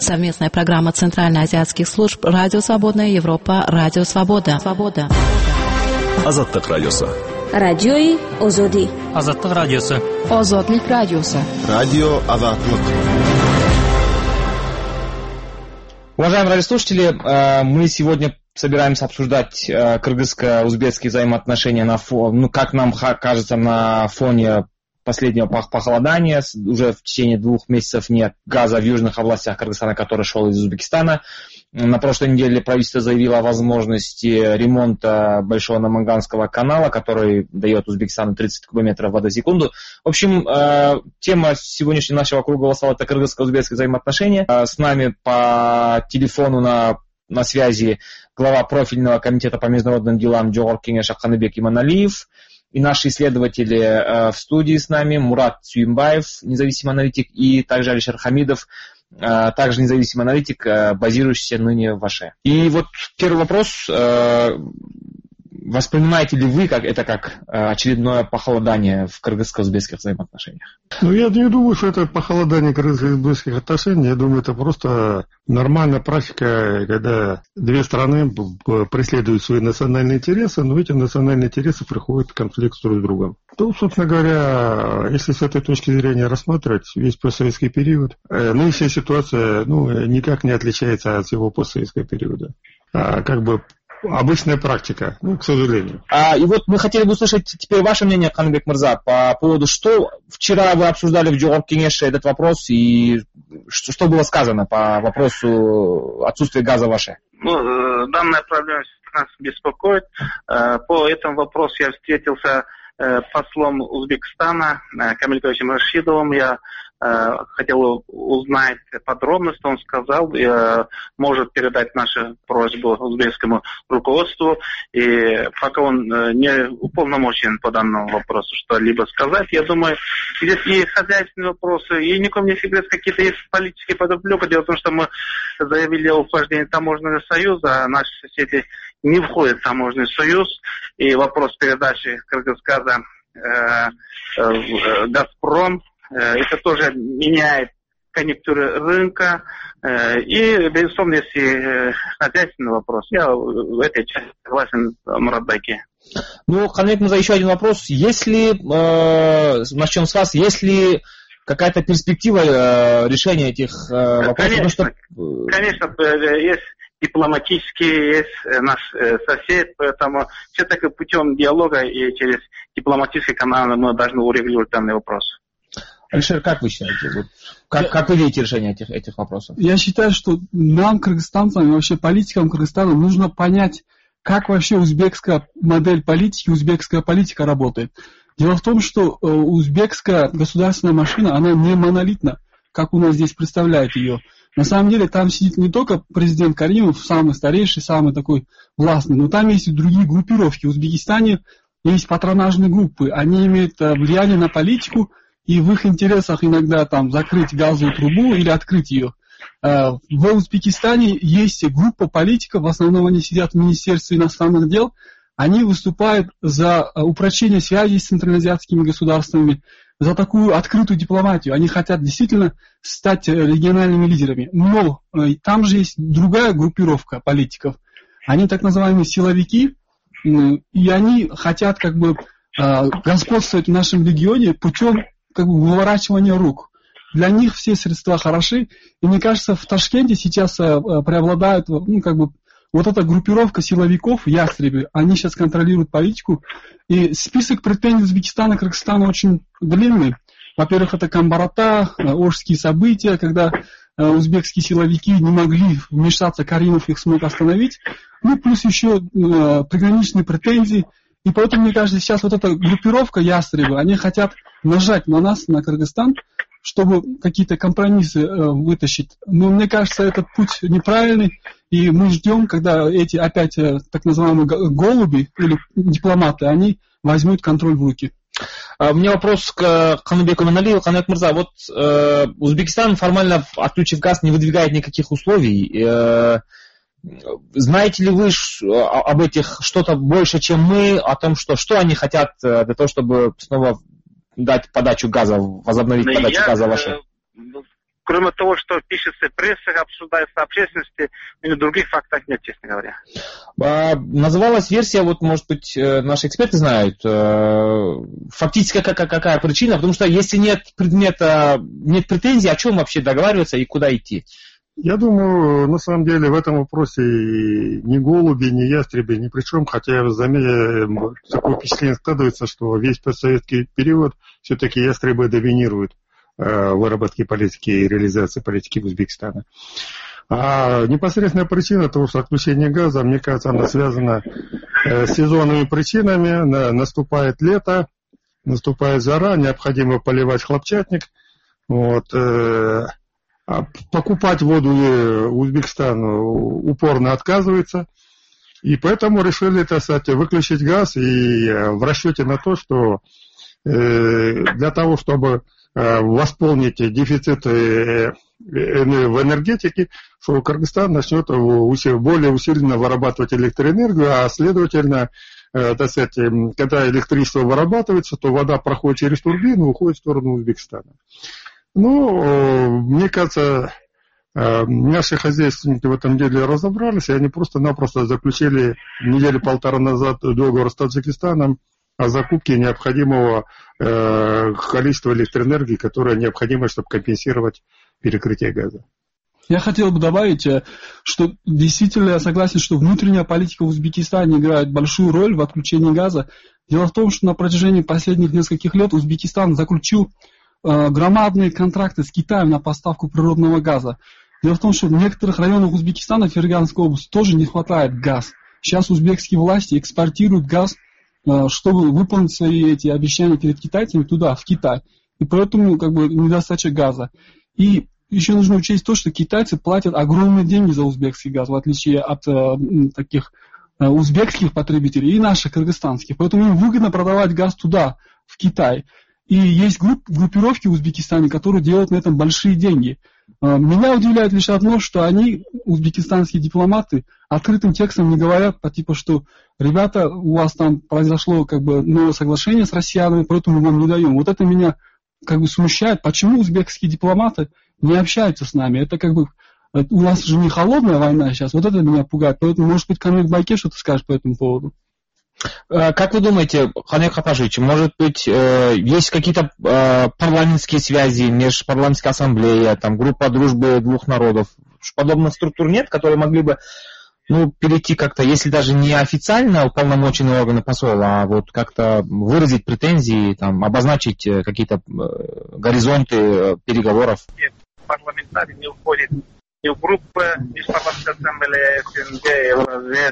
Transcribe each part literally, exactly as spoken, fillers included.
Совместная программа Центральноазиатских служб «Радио Свободная Европа», «Радио Свобода». Свобода. Азаттык радиосы. Радиои Озоди. Азаттык радиосы. Озодлик радиосы. Радио Азаттык. Уважаемые радиослушатели, мы сегодня собираемся обсуждать кыргызско-узбекские взаимоотношения, на фоне, ну, как нам кажется, на фоне последнего похолодания. Уже в течение двух месяцев нет газа в южных областях Кыргызстана, который шел из Узбекистана. На прошлой неделе правительство заявило о возможности ремонта Большого Наманганского канала, который дает Узбекистану тридцать кубометров воды в секунду. В общем, тема сегодняшнего нашего круглого стола – это кыргызско-узбекские взаимоотношения. С нами по телефону на, на связи глава профильного комитета по международным делам Джогорку Кеңеш Каныбек Иманалиев. И наши исследователи э, в студии с нами, Мурат Сюимбаев, независимый аналитик, и также Алишер Хамидов, э, также независимый аналитик, э, базирующийся ныне в Аше. И вот первый вопрос. Э, воспринимаете ли вы как, это как э, очередное похолодание в кыргызско-узбекских взаимоотношениях? Ну, я не думаю, что это похолодание кыргызско-узбекских отношений. Я думаю, это просто нормальная практика, когда две страны преследуют свои национальные интересы, но эти национальные интересы приходят в конфликт друг с другом. Ну, собственно говоря, если с этой точки зрения рассматривать весь постсоветский период, нынешняя ситуация ну, никак не отличается от всего постсоветского периода. А, как бы обычная практика, ну, к сожалению. А, и вот мы хотели бы услышать теперь ваше мнение, Каныбек Мырза, по поводу, что вчера вы обсуждали в Джогорку Кеңеше этот вопрос, и что, что было сказано по вопросу отсутствия газа в Аше? Ну, данная проблема нас беспокоит. По этому вопросу я встретился с послом Узбекистана Камильковичем Рашидовым. Я хотел узнать подробности, он сказал, может передать нашу просьбу узбекскому руководству, и пока он не уполномочен по данному вопросу что-либо сказать, я думаю, здесь и хозяйственные вопросы, и никому не секрет, какие-то есть политические подоплеки. Дело в том, что мы заявили о вхождении таможенного союза, а наши соседи не входят в таможенный союз, и вопрос передачи Кыргызгаза э, э, Газпром, это тоже меняет конъюнктуры рынка. И, безусловно, если хозяйственный вопрос, я в этой части согласен с Мурат Байке. Ну, Каныбек Мырза, еще один вопрос. Если, э, начнем с вас, есть ли какая-то перспектива э, решения этих э, вопросов? Конечно, что... конечно, есть дипломатический, есть наш сосед, поэтому все-таки путем диалога и через дипломатические каналы мы должны урегулировать данный вопрос. Алишер, как вы считаете? Вот, как, как вы видите решение этих, этих вопросов? Я считаю, что нам, кыргызстанцам, и вообще политикам Кыргызстана, нужно понять, как вообще узбекская модель политики, узбекская политика работает. Дело в том, что э, узбекская государственная машина, она не монолитна, как у нас здесь представляют ее. На самом деле там сидит не только президент Каримов, самый старейший, самый такой властный, но там есть и другие группировки. В Узбекистане есть патронажные группы, они имеют влияние на политику, и в их интересах иногда там закрыть газовую трубу или открыть ее. В Узбекистане есть группа политиков, в основном они сидят в Министерстве иностранных дел, они выступают за упрочение связи с центральноазиатскими государствами, за такую открытую дипломатию. Они хотят действительно стать региональными лидерами. Но там же есть другая группировка политиков. Они так называемые силовики, и они хотят как бы господствовать в нашем регионе путем как бы выворачивания рук. Для них все средства хороши. И мне кажется, в Ташкенте сейчас преобладает ну, как бы, вот эта группировка силовиков, ястребы, они сейчас контролируют политику. И список претензий Узбекистана и Кыргызстана очень длинный. Во-первых, это Камбарата, Ожские события, когда узбекские силовики не могли вмешаться, Каримов их смог остановить. Ну, плюс еще приграничные претензии. И поэтому, мне кажется, сейчас вот эта группировка ястребы, они хотят нажать на нас, на Кыргызстан, чтобы какие-то компромиссы э, вытащить. Но мне кажется, этот путь неправильный, и мы ждем, когда эти опять э, так называемые голуби или дипломаты, они возьмут контроль в руки. У меня вопрос к Каныбеку Иманалиеву. Каныбек Мырза, вот э, Узбекистан формально, отключив газ, не выдвигает никаких условий. Э, знаете ли вы об этих что-то больше, чем мы, о том, что, что они хотят для того, чтобы снова дать подачу газа, возобновить Но подачу я, газа в Аше? кроме того, что пишется в прессе, обсуждается в общественности, и других фактов нет, честно говоря. А, называлась версия, вот, может быть, наши эксперты знают, фактически какая, какая причина, потому что если нет предмета, нет претензий, о чем вообще договариваться и куда идти? Я думаю, на самом деле в этом вопросе ни голуби, ни ястреби ни при чем, хотя я заметил, такое впечатление складывается, что весь постсоветский период все-таки ястребы доминируют э, в выработке политики и реализации политики Узбекистана. А непосредственная причина того, что отключение газа, мне кажется, она связана э, с сезонными причинами. На, наступает лето, наступает жара, необходимо поливать хлопчатник. Вот, э, А покупать воду Узбекистан упорно отказывается. И поэтому решили, так сказать, выключить газ и в расчете на то, что для того, чтобы восполнить дефицит в энергетике, что Кыргызстан начнет более усиленно вырабатывать электроэнергию, а следовательно, так сказать, когда электричество вырабатывается, то вода проходит через турбину и уходит в сторону Узбекистана. Ну, мне кажется, наши хозяйственники в этом деле разобрались, и они просто-напросто заключили недели полтора назад договор с Таджикистаном о закупке необходимого количества электроэнергии, которое необходимо, чтобы компенсировать перекрытие газа. Я хотел бы добавить, что действительно я согласен, что внутренняя политика в Узбекистане играет большую роль в отключении газа. Дело в том, что на протяжении последних нескольких лет Узбекистан заключил громадные контракты с Китаем на поставку природного газа. Дело в том, что в некоторых районах Узбекистана, Ферганской области, тоже не хватает газа. Сейчас узбекские власти экспортируют газ, чтобы выполнить свои эти обещания перед китайцами туда, в Китай. И поэтому как бы недостача газа. И еще нужно учесть то, что китайцы платят огромные деньги за узбекский газ, в отличие от э, таких э, узбекских потребителей и наших кыргызстанских. Поэтому им выгодно продавать газ туда, в Китай. И есть групп, группировки в Узбекистане, которые делают на этом большие деньги. Меня удивляет лишь одно, что они, узбекистанские дипломаты, открытым текстом не говорят, по типу, что ребята, у вас там произошло как бы новое соглашение с россиянами, поэтому мы вам не даем. Вот это меня как бы смущает. Почему узбекские дипломаты не общаются с нами? Это как бы у нас же не холодная война сейчас, вот это меня пугает. Поэтому, может быть, Канек Байке что-то скажет по этому поводу. Как вы думаете, Канек Хаташевич, может быть, есть какие-то парламентские связи, межпарламентская ассамблея, там, группа дружбы двух народов? Подобных структур нет, которые могли бы ну, перейти как-то, если даже не официально уполномоченные органы посола, а вот как-то выразить претензии, там, обозначить какие-то горизонты переговоров? Парламентарий не уходит ни в группы, межпарламентская ассамблея, СНГ, ЛРЗС,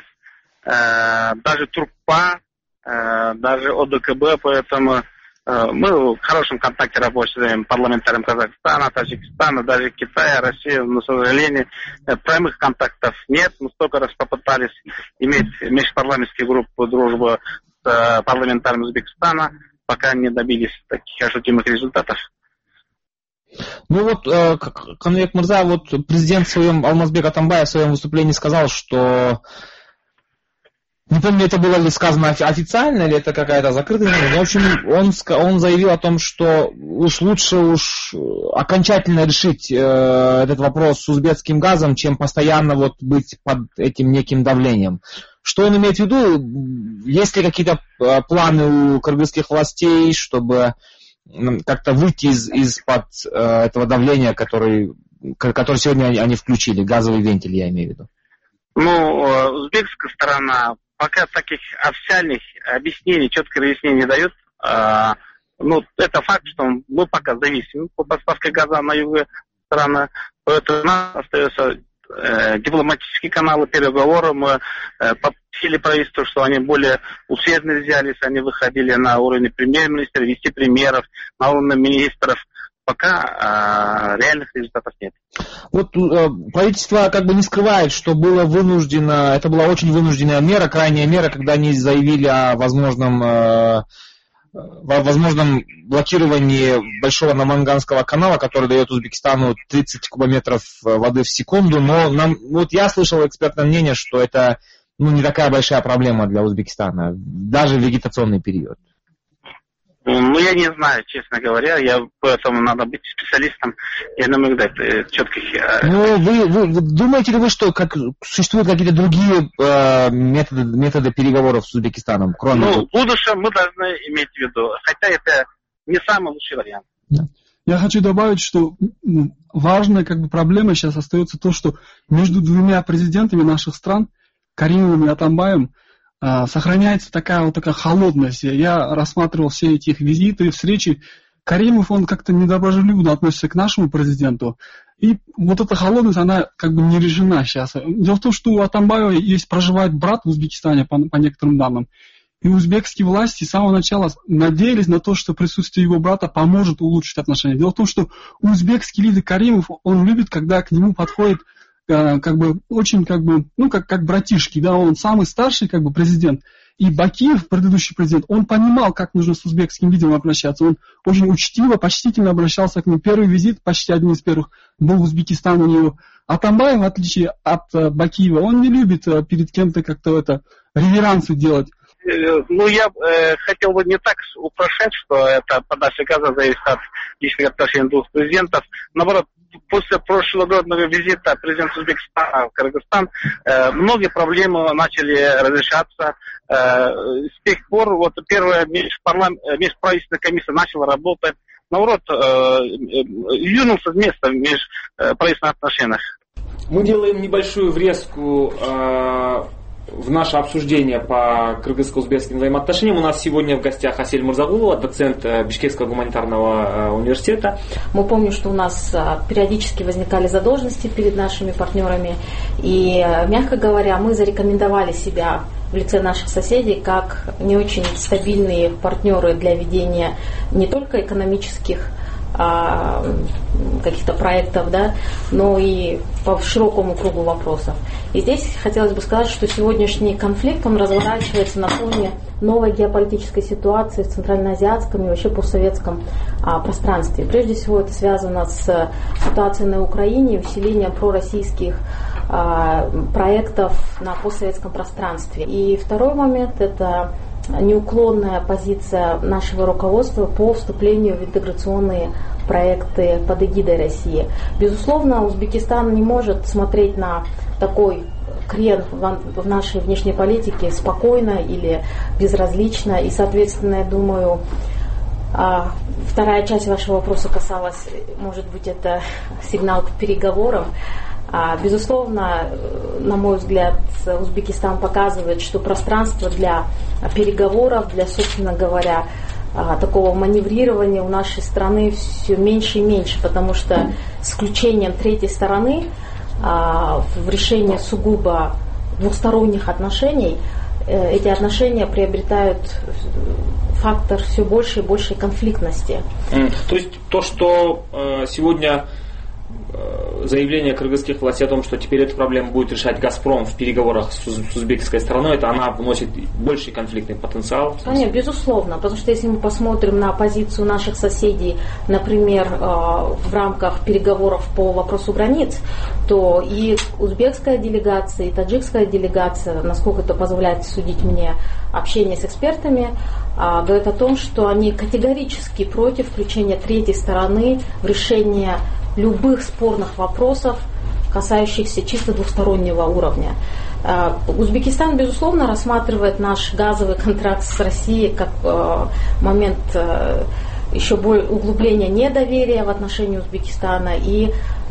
даже Турпа, даже ОДКБ, поэтому мы в хорошем контакте работаем с парламентарием Казахстана, Таджикистана, даже Китая, России, но, к сожалению, прямых контактов нет. Мы столько раз попытались иметь межпарламентскую группу дружбы с парламентарием Узбекистана, пока не добились таких ощутимых результатов. Ну вот, Канек Мырза, вот президент в своем, Алмазбек Атамбаев в своем выступлении сказал, что не помню, это было ли сказано официально, или это какая-то закрытая информация. В общем, он, он заявил о том, что уж лучше уж окончательно решить э, этот вопрос с узбекским газом, чем постоянно вот быть под этим неким давлением. Что он имеет в виду? Есть ли какие-то планы у кыргызских властей, чтобы как-то выйти из, из-под э, этого давления, который, который сегодня они, они включили, газовый вентиль, я имею в виду? Ну, узбекская сторона пока таких официальных объяснений, четких разъяснений не дает. А, ну, это факт, что мы пока зависим по поставке газа на юге страны. Поэтому у нас остаются э, дипломатические каналы переговоров. Мы э, попросили правительство, что они более усердно взялись, они выходили на уровень премьер-министра, вице-премьеров, на уровень министров. Пока э, реальных результатов нет. Вот э, правительство как бы не скрывает, что было вынуждено, это была очень вынужденная мера, крайняя мера, когда они заявили о возможном, э, возможном блокировании большого Наманганского канала, который дает Узбекистану тридцать кубометров воды в секунду. Но нам, вот я слышал экспертное мнение, что это ну, не такая большая проблема для Узбекистана, даже в вегетационный период. Ну, я не знаю, честно говоря, я поэтому надо быть специалистом, я не могу дать четких... Ну, вы, вы думаете ли вы, что как, существуют какие-то другие э, методы, методы переговоров с Узбекистаном, кроме... Ну, в будущем мы должны иметь в виду, хотя это не самый лучший вариант. Я хочу добавить, что важная как бы проблема сейчас остается то, что между двумя президентами наших стран, Каримовым и Атамбаевым, сохраняется такая вот такая холодность. Я рассматривал все эти их визиты, встречи. Каримов, он как-то недоброжелюбно относится к нашему президенту. И вот эта холодность, она как бы не решена сейчас. Дело в том, что у Атамбаева есть, проживает брат в Узбекистане, по, по некоторым данным. И узбекские власти с самого начала надеялись на то, что присутствие его брата поможет улучшить отношения. Дело в том, что узбекский лидер Каримов, он любит, когда к нему подходит как бы очень как бы, ну, как, как братишки, да, он самый старший как бы президент. И Бакиев, предыдущий президент, он понимал, как нужно с узбекским лидером обращаться. Он очень учтиво, почтительно обращался к нему. Первый визит, почти один из первых, был в Узбекистан у него. Атамбаев, в отличие от Бакиева, он не любит перед кем-то как-то это реверансы делать. Ну, я э, хотел бы не так упрощать, что это подача газа зависит от личных отношений двух президентов. Наоборот, после прошлогоднего визита президента Узбекистана в Кыргызстан э, многие проблемы начали разрешаться. Э, с тех пор вот первая межправительственная комиссия начала работать. Наоборот, э, юнулся с места в межправительственных отношениях. Мы делаем небольшую врезку э, в наше обсуждение по кыргызско-узбекским взаимоотношениям. У нас сегодня в гостях Асель Мурзагулова, доцент Бишкекского гуманитарного университета. Мы помним, что у нас периодически возникали задолженности перед нашими партнерами. И, мягко говоря, мы зарекомендовали себя в лице наших соседей как не очень стабильные партнеры для ведения не только экономических а, каких-то проектов, да, но и по широкому кругу вопросов. И здесь хотелось бы сказать, что сегодняшний конфликт, он разворачивается на фоне новой геополитической ситуации в центральноазиатском и вообще постсоветском а, пространстве. Прежде всего это связано с ситуацией на Украине, усилением пророссийских а, проектов на постсоветском пространстве. И второй момент – это неуклонная позиция нашего руководства по вступлению в интеграционные проекты под эгидой России. Безусловно, Узбекистан не может смотреть на такой крен в нашей внешней политике спокойно или безразлично. И, соответственно, я думаю, вторая часть вашего вопроса касалась, может быть, это сигнал к переговорам. Безусловно, на мой взгляд, Узбекистан показывает, что пространство для переговоров, для, собственно говоря, такого маневрирования у нашей страны все меньше и меньше, потому что с включением третьей стороны в решение сугубо двусторонних отношений эти отношения приобретают фактор все больше и большей конфликтности. То есть то, что сегодня заявление кыргызских властей о том, что теперь эту проблему будет решать «Газпром» в переговорах с узбекской стороной, это она вносит больший конфликтный потенциал? Конечно, безусловно, потому что если мы посмотрим на позицию наших соседей, например, в рамках переговоров по вопросу границ, то и узбекская делегация, и таджикская делегация, насколько это позволяет судить мне общение с экспертами, говорят о том, что они категорически против включения третьей стороны в решение любых спорных вопросов, касающихся чисто двустороннего уровня. Узбекистан, безусловно, рассматривает наш газовый контракт с Россией как момент еще более углубления недоверия в отношении Узбекистана и,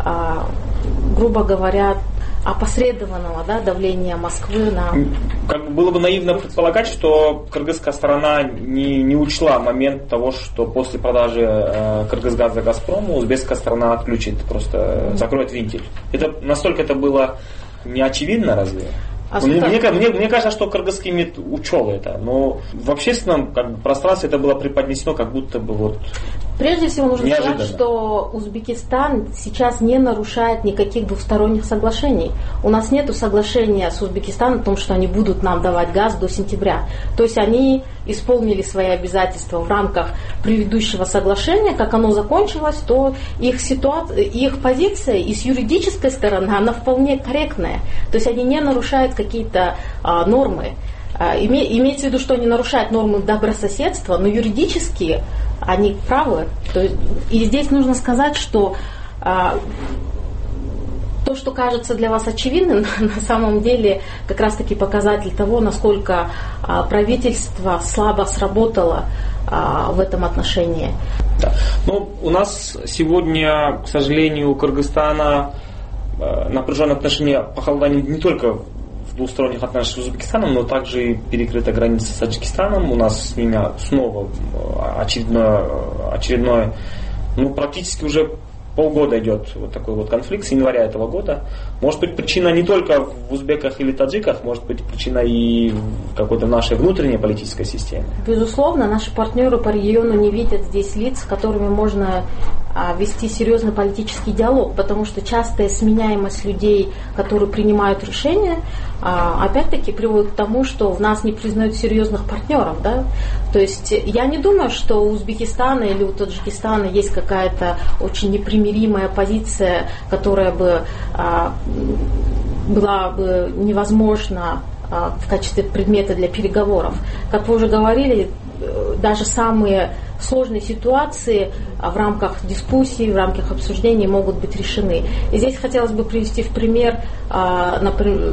грубо говоря, опосредованного, да, давления Москвы на... Как бы было бы наивно предполагать, что кыргызская сторона не, не учла момент того, что после продажи э, Кыргызгаза Газпрому узбекская сторона отключит, просто mm-hmm. закроет вентиль. Это, настолько это было не очевидно, разве? А мне, мне, мне, мне кажется, что кыргызский МИД учел это, но в общественном как бы, пространстве это было преподнесено как будто бы вот... Прежде всего нужно неожиданно сказать, что Узбекистан сейчас не нарушает никаких двусторонних соглашений. У нас нет соглашения с Узбекистаном о том, что они будут нам давать газ до сентября. То есть они исполнили свои обязательства в рамках предыдущего соглашения. Как оно закончилось, то их ситуация, их позиция и с юридической стороны, она вполне корректная. То есть они не нарушают какие-то а, нормы. име, имеется в виду, что они нарушают нормы добрососедства, но юридически они правы. То есть, и здесь нужно сказать, что то, что кажется для вас очевидным, на самом деле как раз-таки показатель того, насколько правительство слабо сработало в этом отношении. Да. Ну, у нас сегодня, к сожалению, у Кыргызстана напряженные отношения похолодали не только в двусторонних отношениях с Узбекистаном, но также и перекрыта граница с Таджикистаном. У нас с ними снова очередное, очередное ну, практически уже полгода идет вот такой вот конфликт, с января этого года. Может быть, причина не только в узбеках или таджиках, может быть, причина и в какой-то нашей внутренней политической системе. Безусловно, наши партнеры по региону не видят здесь лиц, с которыми можно а, вести серьезный политический диалог, потому что частая сменяемость людей, которые принимают решения, а, опять-таки приводит к тому, что в нас не признают серьезных партнеров. Да? То есть я не думаю, что у Узбекистана или у Таджикистана есть какая-то очень непримиримая позиция, которая бы а, была бы невозможна а, в качестве предмета для переговоров. Как вы уже говорили, даже самые сложные ситуации в рамках дискуссий, в рамках обсуждений могут быть решены. И здесь хотелось бы привести в пример, например,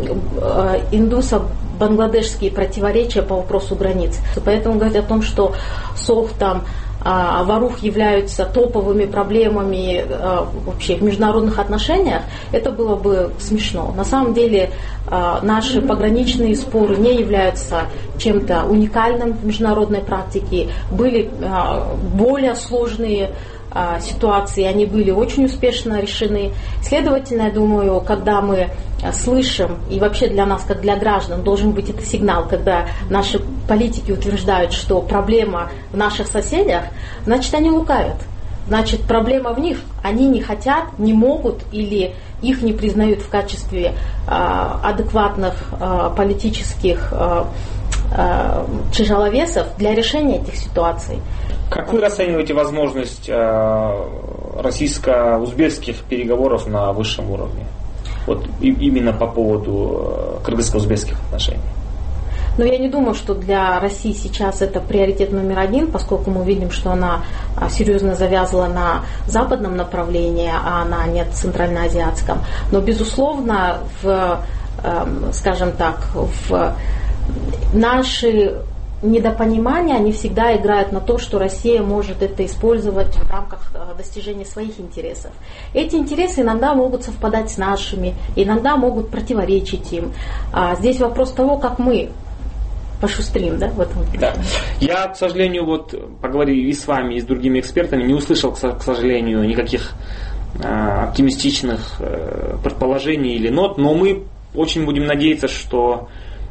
индусо-бангладешские противоречия по вопросу границ. Поэтому говорить о том, что СОХ там Варух являются топовыми проблемами вообще в международных отношениях, это было бы смешно. На самом деле наши пограничные споры не являются чем-то уникальным в международной практике. Были более сложные ситуации, они были очень успешно решены. Следовательно, я думаю, когда мы слышим, и вообще для нас, как для граждан, должен быть это сигнал, когда наши политики утверждают, что проблема в наших соседях, значит, они лукавят. Значит, проблема в них. Они не хотят, не могут или их не признают в качестве э, адекватных э, политических э, э, тяжеловесов для решения этих ситуаций. Как вы расцениваете возможность э, российско-узбекских переговоров на высшем уровне? Вот и, именно по поводу э, кыргызско-узбекских отношений. Но я не думаю, что для России сейчас это приоритет номер один, поскольку мы видим, что она серьезно завязла на западном направлении, а она не центральноазиатском. Но, безусловно, в, скажем так, в наши недопонимания, они всегда играют на то, что Россия может это использовать в рамках достижения своих интересов. Эти интересы иногда могут совпадать с нашими, иногда могут противоречить им. А здесь вопрос того, как мы пошустрим, да, в этом. Да. Я, к сожалению, вот поговорив и с вами, и с другими экспертами, не услышал, к сожалению, никаких э, оптимистичных э, предположений или нот, но мы очень будем надеяться, что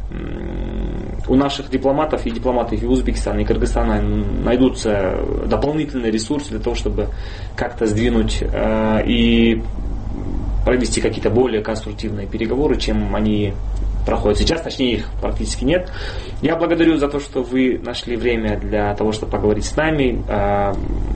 у наших дипломатов и дипломатов и Узбекистана, и Кыргызстана найдутся дополнительные ресурсы для того, чтобы как-то сдвинуть э, и провести какие-то более конструктивные переговоры, чем они проходят сейчас, точнее их практически нет. Я благодарю за то, что вы нашли время для того, чтобы поговорить с нами. Э,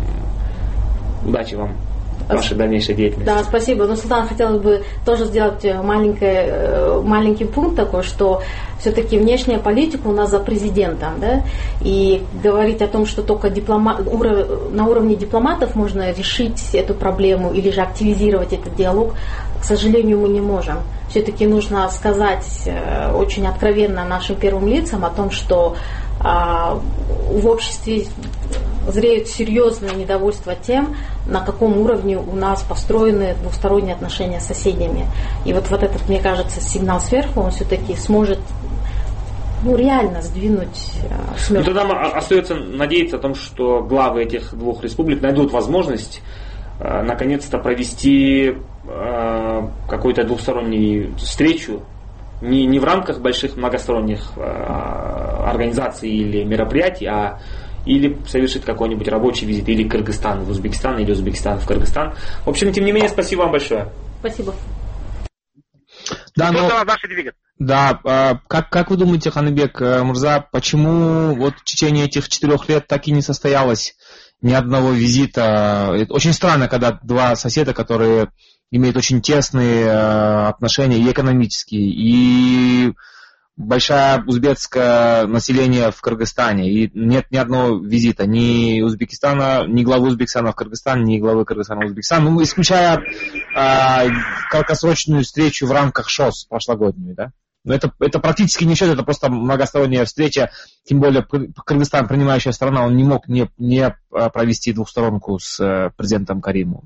удачи вам в вашей дальнейшей деятельности. Да, спасибо. Но, Султан, хотелось бы тоже сделать маленький, маленький пункт такой, что все-таки внешняя политика у нас за президентом, да, и говорить о том, что только диплома... на уровне дипломатов можно решить эту проблему или же активизировать этот диалог, к сожалению, мы не можем. Все-таки нужно сказать очень откровенно нашим первым лицам о том, что в обществе зреет серьезное недовольство тем, на каком уровне у нас построены двусторонние отношения с соседями. И вот, вот этот, мне кажется, сигнал сверху, он все-таки сможет ну, реально сдвинуть э, с мертвых. И тогда остается надеяться о том, что главы этих двух республик найдут возможность э, наконец-то провести э, какую-то двухстороннюю встречу, не, не в рамках больших многосторонних э, организаций или мероприятий, а или совершить какой-нибудь рабочий визит или Кыргызстан в Узбекистан, или Узбекистан в Кыргызстан. В общем, тем не менее, спасибо вам большое. Спасибо. Да, но, да как, как вы думаете, Ханыбек Мурза, почему вот в течение этих четырех лет так и не состоялось ни одного визита? Это очень странно, когда два соседа, которые имеют очень тесные отношения и экономические, и большое узбекское население в Кыргызстане, и нет ни одного визита ни Узбекистана, ни главы Узбекистана в Кыргызстан, ни главы Кыргызстана в Узбекистан, ну, исключая а, краткосрочную встречу в рамках ШОС прошлогоднюю, да? Но это, это практически не счет, это просто многосторонняя встреча, тем более Кыргызстан, принимающая страна, он не мог не, не провести двухсторонку с президентом Каримовым.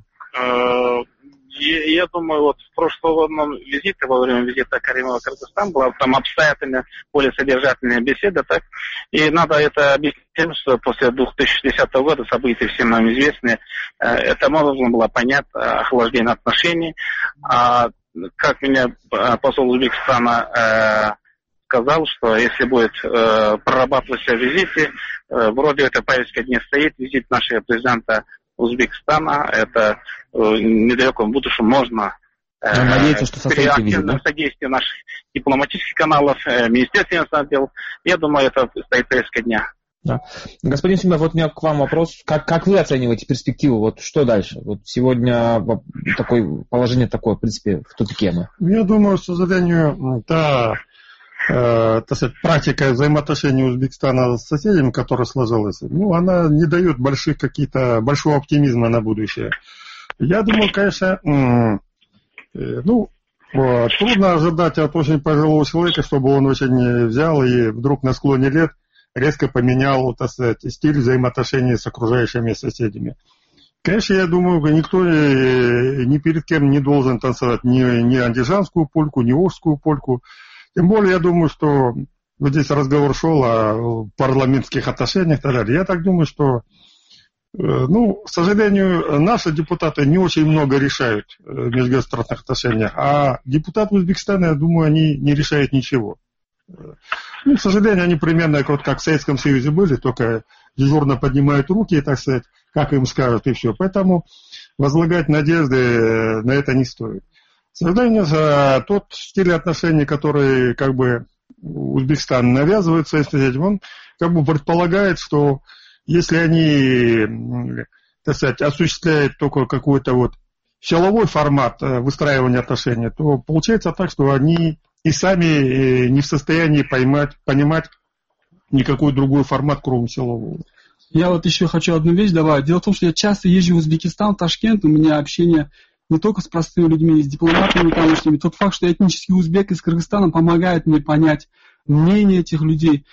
Я, я думаю, вот в прошлом визите, во время визита Каримова в Кыргызстан, была там обстоятельная, более содержательная беседа, так, и надо это объяснить тем, что после две тысячи десятого года события всем нам известны, это можно было понять, охлаждение отношений, а как меня посол Узбекистана э, сказал, что если будет э, прорабатываться визиты, э, вроде этой повестки не стоит, визит нашего президента Узбекистана, это э, в недалеком будущем можно э, надеяться, что при активном содействии наших дипломатических каналов, э, Министерства иностранных дел, я думаю, это стоит повестка дня. Да. Господин Симбаев, вот у меня к вам вопрос. Как, как вы оцениваете перспективу? Вот что дальше? Вот сегодня такое положение такое, в принципе, в тупике мы. Я думаю, к сожалению, та, э, так сказать, практика взаимоотношений Узбекистана с соседями, которая сложилась, ну, она не дает больших какие-то, большого оптимизма на будущее. Я думаю, конечно, э, ну, вот, трудно ожидать от очень пожилого человека, чтобы он очень взял и вдруг на склоне лет резко поменял, так сказать, стиль взаимоотношений с окружающими соседями. Конечно, я думаю, никто ни перед кем не должен танцевать ни, ни андижанскую польку, ни ожскую польку. Тем более, я думаю, что вот здесь разговор шел о парламентских отношениях и так далее. Я так думаю, что, ну, к сожалению, наши депутаты не очень много решают в межгосударственных отношениях, а депутаты Узбекистана, я думаю, они не решают ничего. Ну, к сожалению, они примерно вот как в Советском Союзе были, только дежурно поднимают руки, так сказать, как им скажут, и все. Поэтому возлагать надежды на это не стоит. К сожалению, тот стиль отношений, который как бы Узбекистан навязывает своим соседям, он как бы предполагает, что если они, так сказать, осуществляют только какой-то вот силовой формат выстраивания отношений, то получается так, что они и сами не в состоянии поймать, понимать никакой другой формат, кроме силового. Я вот еще хочу одну вещь добавить. Дело в том, что я часто езжу в Узбекистан, в Ташкент, у меня общение не только с простыми людьми, с дипломатами тамошними. Тот факт, что я этнический узбек из Кыргызстана, помогает мне понять мнение этих людей.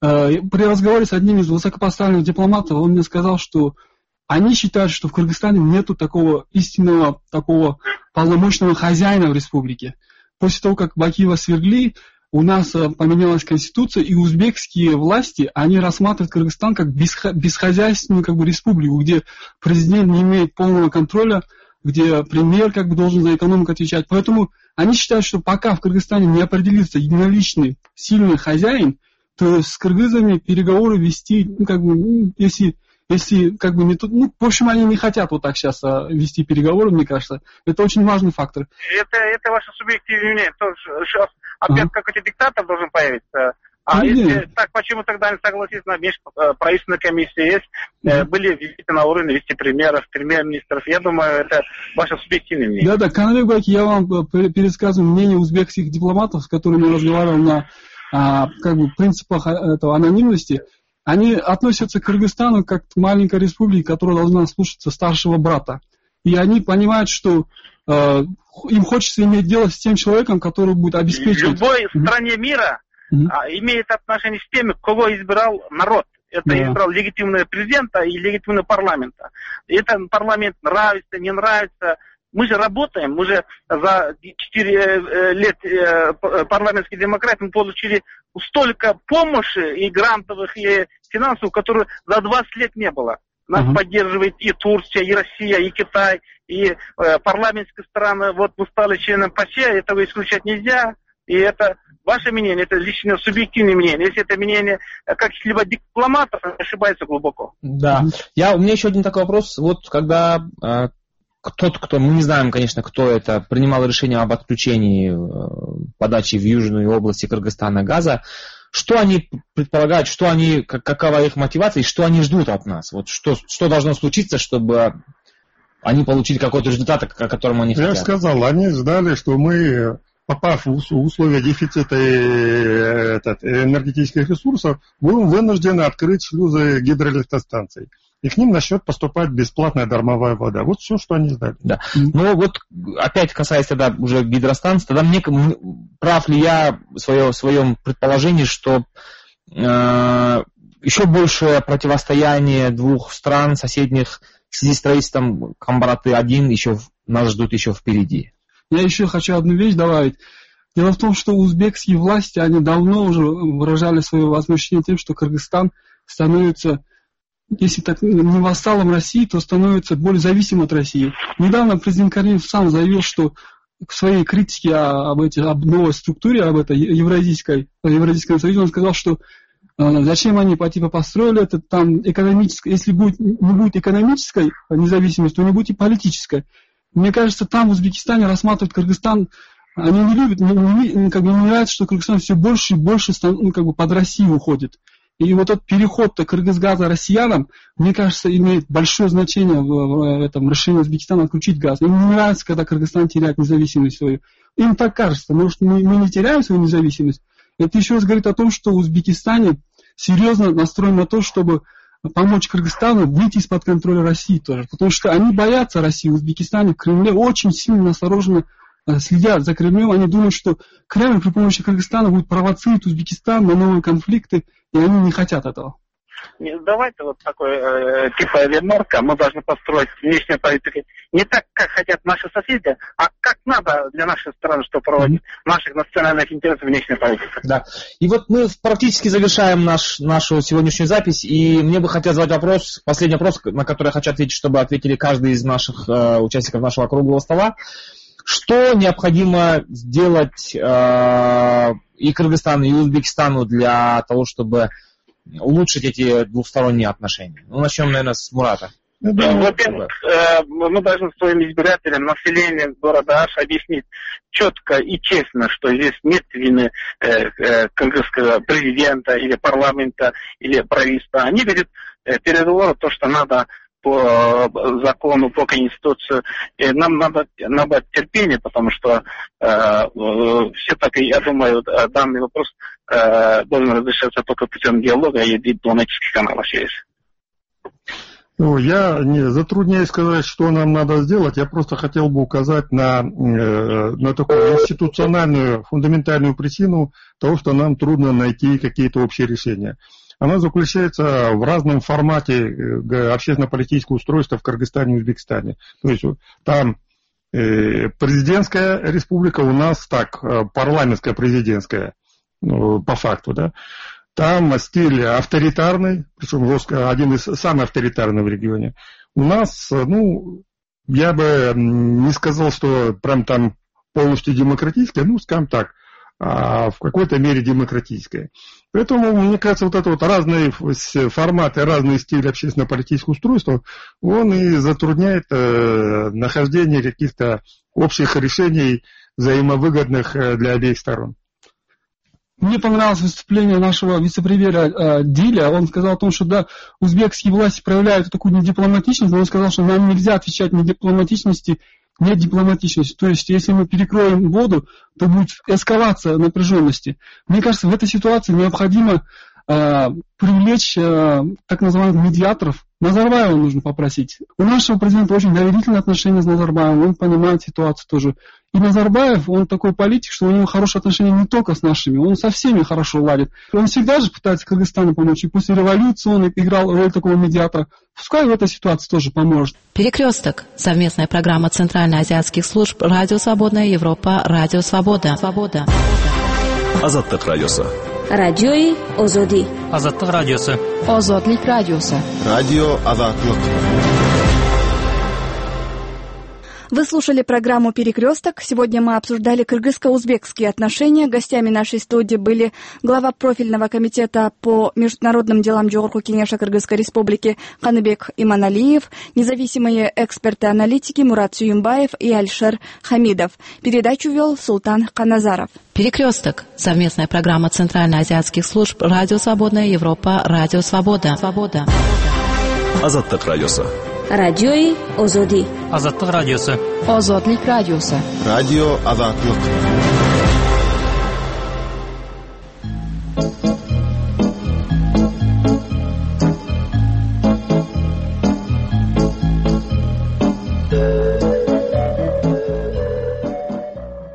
При разговоре с одним из высокопоставленных дипломатов, он мне сказал, что они считают, что в Кыргызстане нету такого истинного, такого полномочного хозяина в республике. После того, как Бакиева свергли, у нас поменялась конституция, и узбекские власти, они рассматривают Кыргызстан как бесхозяйственную как бы, республику, где президент не имеет полного контроля, где премьер как бы, должен за экономику отвечать. Поэтому они считают, что пока в Кыргызстане не определится единоличный сильный хозяин, то с кыргызами переговоры вести, ну, как бы, ну, если... Если, как бы, не тут, ну, в общем, они не хотят вот так сейчас а, вести переговоры, мне кажется. Это очень важный фактор. Это, это ваше субъективное мнение. Сейчас опять ага. какой-то диктатор должен появиться. А ну, если нет. так, почему тогда не согласиться на межправительственной комиссии? Есть, mm-hmm. были визиты на уровне вице-премьеров, премьер-министров. Я думаю, это ваше субъективное мнение. Да-да, Канабек Баки, я вам пересказываю мнение узбекских дипломатов, с которыми я разговаривал на а, как бы, принципах этого анонимности. Они относятся к Кыргызстану как к маленькой республике, которая должна слушаться старшего брата. И они понимают, что э, им хочется иметь дело с тем человеком, который будет обеспечивать... В любой mm-hmm. стране мира mm-hmm. а, имеет отношение с теми, кого избирал народ. Это yeah. избрал легитимного президента и легитимного парламента. И этот парламент нравится, не нравится. Мы же работаем, мы же за четыре лет парламентской демократии мы получили столько помощи и грантовых, и финансов, которые за двадцать лет не было. Нас uh-huh. поддерживает и Турция, и Россия, и Китай, и э, парламентские страны. Вот мы стали членом ПАСЕ, этого исключать нельзя. И это ваше мнение, это личное субъективное мнение. Если это мнение каких-либо дипломатов, ошибается глубоко. Да. Я, у меня еще один такой вопрос. Вот когда... Э, Тот, кто, мы не знаем, конечно, кто это, принимал решение об отключении подачи в южной области Кыргызстана газа. Что они предполагают, что они, какова их мотивация и что они ждут от нас? Вот что, что должно случиться, чтобы они получили какой-то результат, о котором они Я хотят? Я сказал, они ждали, что мы попав в условия дефицита этот, энергетических ресурсов, будем вынуждены открыть шлюзы гидроэлектростанций. И к ним начнет поступать бесплатная дармовая вода. Вот все, что они знали. Да. Но вот опять касаясь тогда уже гидростанций, тогда мне, прав ли я в, свое, в своем предположении, что э, еще большее противостояние двух стран соседних в связи с строительством Камбараты-один еще нас ждут еще впереди. Я еще хочу одну вещь добавить. Дело в том, что узбекские власти, они давно уже выражали свое возмущение тем, что Кыргызстан становится, если так не вассалом России, то становится более зависимым от России. Недавно президент Каримов сам заявил, что в своей критике об, эти, об новой структуре, об этой евразийской, евразийском союзе, он сказал, что э, зачем они по типу построили это, там экономическое, если будет, не будет экономической независимости, то не будет и политической. Мне кажется, там в Узбекистане рассматривают Кыргызстан, они не любят, не, не, как бы не нравится, что Кыргызстан все больше и больше ну, как бы под Россию уходит. И вот этот переход Кыргызгаза россиянам, мне кажется, имеет большое значение в, в этом решении Узбекистана отключить газ. Им не нравится, когда Кыргызстан теряет независимость свою. Им так кажется, может, мы, мы не теряем свою независимость. Это еще раз говорит о том, что в Узбекистане серьезно настроен на то, чтобы помочь Кыргызстану выйти из-под контроля России тоже. Потому что они боятся России в Узбекистане, в Кремле очень сильно осторожно следят за Кремлем. Они думают, что Кремль при помощи Кыргызстана будет провоцировать Узбекистан на новые конфликты, и они не хотят этого. Давайте вот такой э, типа ремарка, мы должны построить внешнюю политику не так, как хотят наши соседи, а как надо для нашей страны, что проводить mm-hmm. наших национальных интересов внешняя политика. Да. И вот мы практически завершаем наш, нашу сегодняшнюю запись, и мне бы хотелось задать вопрос, последний вопрос, на который я хочу ответить, чтобы ответили каждый из наших э, участников нашего круглого стола. Что необходимо сделать э, и Кыргызстану, и Узбекистану для того, чтобы улучшить эти двусторонние отношения? Ну, начнем, наверное, с Мурата. Во-первых, мы должны своим избирателям, населению города Аш объяснить четко и честно, что здесь нет вины кыргызского президента или парламента или правительства. Они видят переговоры, то, что надо по закону, по конституции. И нам надо набрать терпение, потому что э, все-таки, я думаю, данный вопрос э, должен разрешаться только путем диалога и дипломатических каналов через. Ну, я не затрудняюсь сказать, что нам надо сделать. Я просто хотел бы указать на, э, на такую институциональную, фундаментальную причину того, что нам трудно найти какие-то общие решения. Она заключается в разном формате общественно-политического устройства в Кыргызстане и Узбекистане. То есть там э, президентская республика, у нас так, парламентская президентская, ну, по факту, да. Там стиль авторитарный, причем один из самых авторитарных в регионе. У нас, ну, я бы не сказал, что прям там полностью демократическое, ну, скажем так, а в какой-то мере демократическое. Поэтому, мне кажется, вот это вот разные форматы, разные стили общественно-политического устройства, он и затрудняет э, нахождение каких-то общих решений, взаимовыгодных для обеих сторон. Мне понравилось выступление нашего вице-премьера э, Диля. Он сказал о том, что да, узбекские власти проявляют такую недипломатичность, но он сказал, что нам нельзя отвечать на дипломатичности, нет дипломатичности. То есть, если мы перекроем воду, то будет эскалация напряженности. Мне кажется, в этой ситуации необходимо э, привлечь э, так называемых медиаторов. Назарбаева нужно попросить. У нашего президента очень доверительные отношения с Назарбаевым, он понимает ситуацию тоже. И Назарбаев, он такой политик, что у него хорошие отношения не только с нашими, он со всеми хорошо ладит. Он всегда же пытается Кыргызстану помочь, и после революции он играл роль такого медиатора. Пускай в этой ситуации тоже поможет. Перекресток. Совместная программа Центральноазиатских служб Радио Свободная Европа, Радио Свобода. Свобода. Азаттык радиосы. Радиои Озоди. Азаттык радиосы. Озодлик радиосы. Радио Азаттык. Вы слушали программу «Перекресток». Сегодня мы обсуждали кыргызско-узбекские отношения. Гостями нашей студии были глава профильного комитета по международным делам Жогорку Кеңеша Кыргызской Республики Каныбек Иманалиев, независимые эксперты-аналитики Мурат Сүйүмбаев и Альшер Хамидов. Передачу вел Султан Каназаров. Перекресток. Совместная программа Центральноазиатских служб Радио Свободная Европа, Радио Свобода. Свобода. Азаттык радиосы. Радиои Озоди. Азаттык радиосы. Озодлик радиосы. Радио Азаттык.